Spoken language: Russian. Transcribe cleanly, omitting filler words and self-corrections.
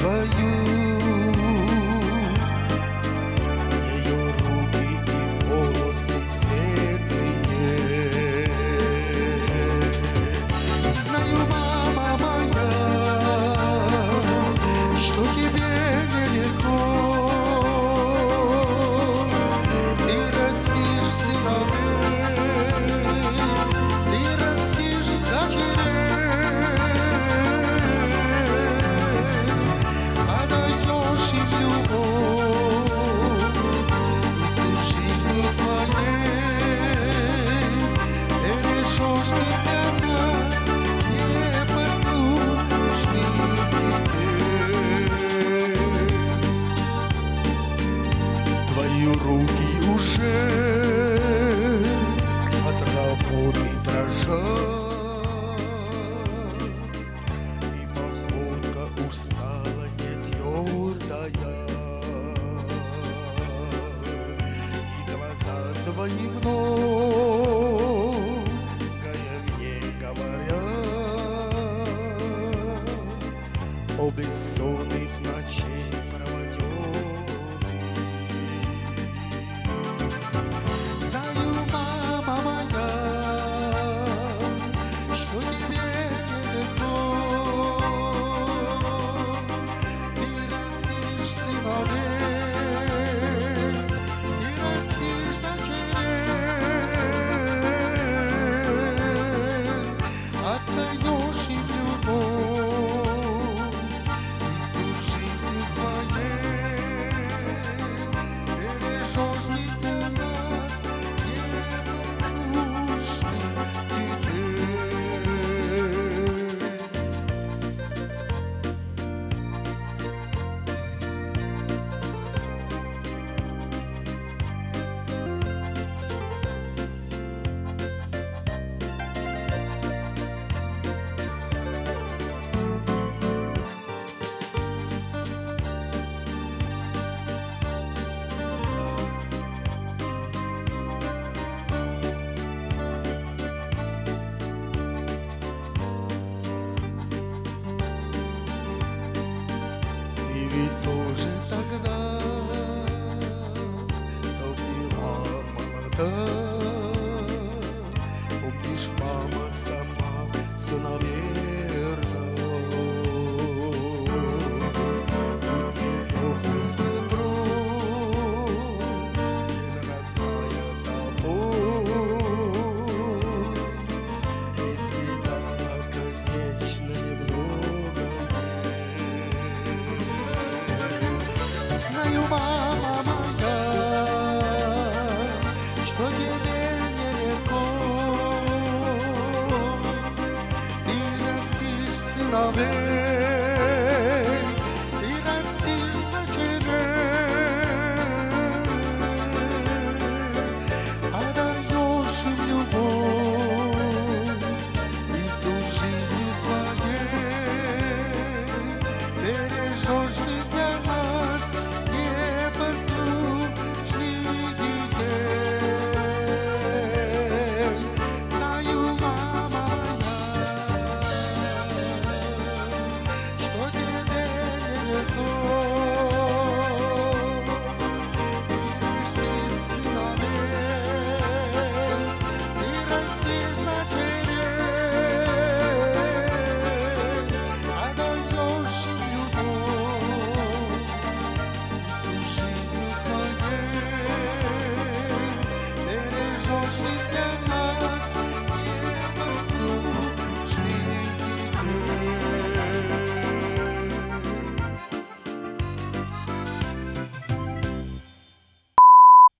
твою, ее руки и волосы светлые. Знаю, мама моя, что тебе нелегко. Ты растишь сыновей, ты растишь дочерей, отдаешь им любовь и всю жизнью своей бережешь ты для нас непослушных детей. Твои руки уже от работы дрожат, и походка устала не твердая, и глаза твои многое мне говорят о бессонных ночей проведенных. Знаю, мама моя, что тебе нелегко. Ты растишь сыновей, ты растишь дочерей, отдаешь им любовь и всю жизнью своей бережешь ты для нас непослушных Ты ведь тоже тогда была молода. Помнишь, мама сама все, наверно, будь нелегким утром, день родная тобой. Если да, конечно, немного. Знаю, мама моя, что тебе нелегко. Ты растишь сыновей,